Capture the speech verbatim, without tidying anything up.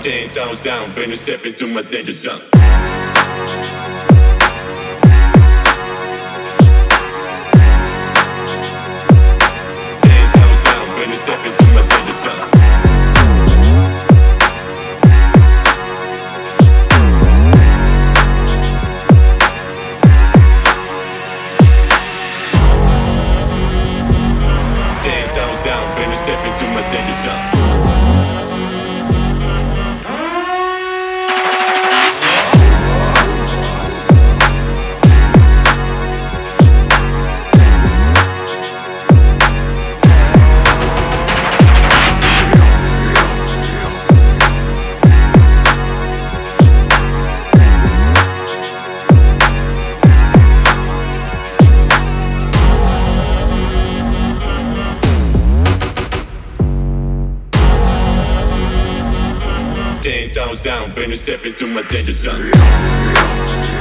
Ten toes down, better step into my danger zone. Ten toes down, better step into my danger zone. Ten toes down, better step into my danger zone. Ten toes down, better step into my danger zone.